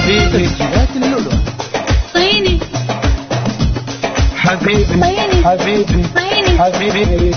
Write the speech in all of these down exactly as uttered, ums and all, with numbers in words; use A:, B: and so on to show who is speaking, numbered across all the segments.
A: حبيبي تسجيلات اللؤلؤ
B: صيني
A: حبيبي
B: صيني
A: حبيبي
B: صيني
A: حبيبي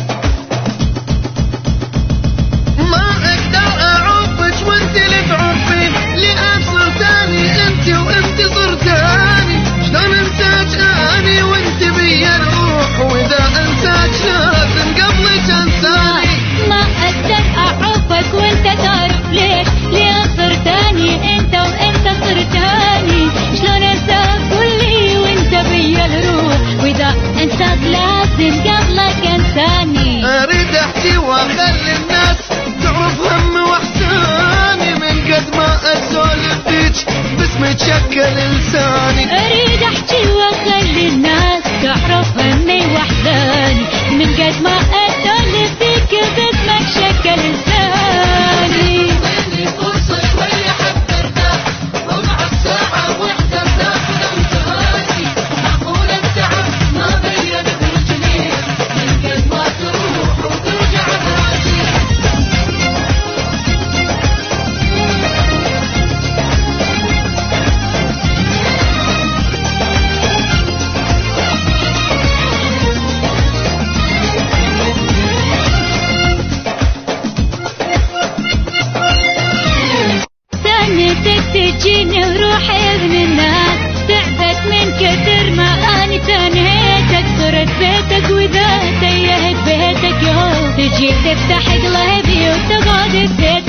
C: ما اقدر اعوفك وانت اللي تعوفين، لأن صرتاني انت وانت صرتاني، شلون انساك اني وانت بي الروح، واذا انساك لازم قبلك انساني.
B: ما اقدر اعوفك وانت تعرف ليش، ليه صرتاني انت وانت صرتاني، شلون انساك كلي وانت بي الروح، واذا انساك لازم قبلك انساني.
C: اريد احكي واخلي الناس تعرف هم واحساني، من قد ما اسولف فيك باسمك شكل لساني.
B: اريد احكي واخلي الناس تعرف همي واحزاني، من قد ما اسولف فيك باسمك شكل لساني.
C: صيني فرصة شوية حتى ارتاح، ومع الساعة واحدة بتاخذ انتهاني، معقول التعب ما بين برجليك، من قد ما تروح وترجع براسي.
B: سنتك تجيني وروحي ابن الناس، تعبت من كثر ما اني تنهيتك، صرت بيتك واذا تيهت بيتك يوم تجي تفتح قلبي وتقعد ببيتك.